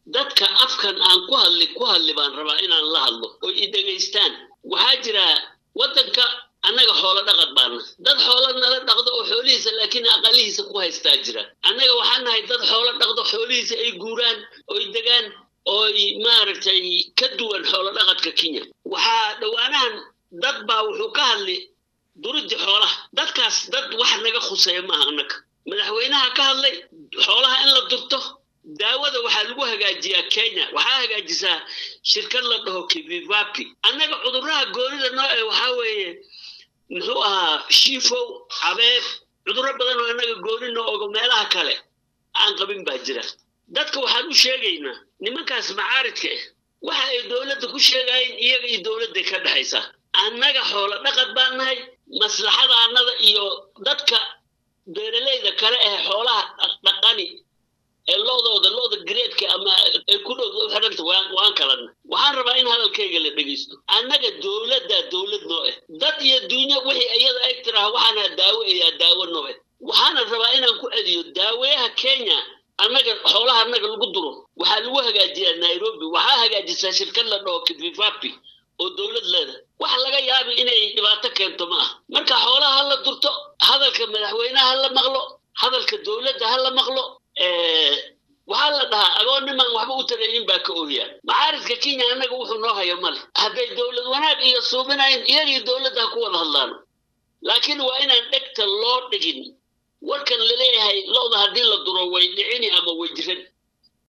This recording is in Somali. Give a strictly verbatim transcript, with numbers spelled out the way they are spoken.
dadka afkan aan ku hadli ku hadli baan rabaa inaan la hadlo oo i dhageystaan waxaa jira wadanka annaga xoolo dhaqad baan dad xoolo nala dhaqdo oo xoolihiisa laakiin aqalihiisa ku haystaa jira annaga waxaan nahay dad xoolo dhaqdo xoolihiisa ay guuraan oo ay degaan oo maaragtay ka duwan xoolo dhaqadka Kenya waxaa dhawaanahan dad baa wuxuu ka hadli duridi xoolaha dadkaas dad wax naga khuseeyo ma annaga madaxweynaha ka hadlay xoolaha in la durto daawada waxa lagu hagaajiyaa Kenya waxa hagaajisaa shirkad la dhaho Kivivapi annaga cudurraha goorida nooc waxa weeye muxuu ahaa shifo habeeb cudurro badan oo annaga goorino oo meelaha kale aan qabin baa jira dadka waxaan u sheegaynaa nimankaas macaaridka waxa ay dawladda ku sheegayeen iyaga iyo dawladda ka dhaxaysa annaga xoolo dhaqad baan nahay maslaxada annada iyo dadka beeraleyda kale ee xoolaha dhaqani ee loodooda looda greedka ama ay ku dhow xiranta waan kala waxaan rabaa in hadalkayga la dhageysto annaga dawladda dawlad noo ah dad iyo dunya wixii iyada ay tiraa waxaana daawo iyo daawo noo ah waxaan rabaa inaan ku celiyo daawayaha Kenya annaga xoolaha annaga lagu duro waxa lagu hagaajiyaa Nairobi waxa hagaajisaa shirkad la dhaho Kivivapi oo dawlad leedahay wax laga yaabo inay dhibaato keento ma ah marka xoolaha la durto hadalka madaxweynaha la maqlo hadalka dawladda ha la maqlo ee waxa la dhahaa agoon niman waxba u tagayin baa ka ooyaan macaaridka Kenya annaga wuxuu noo hayo male haday dawlad wanaag iyo suubinayn iyaga dawladda ku wada hadlaan laakiin waa inaan dhegta loo dhigin warkan la leeyahay looda hadii la duro way dhicini ama way jiran